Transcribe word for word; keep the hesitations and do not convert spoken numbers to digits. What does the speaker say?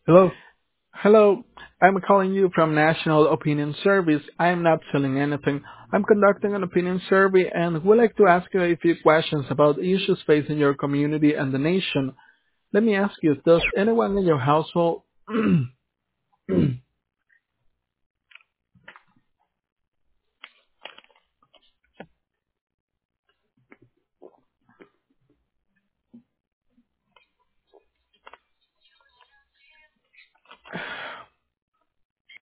Hello. Hello, I'm calling you from National Opinion Service. I am not selling anything. I'm conducting an opinion survey and would like to ask you a few questions about issues facing your community and the nation. Let me ask you, does anyone in your household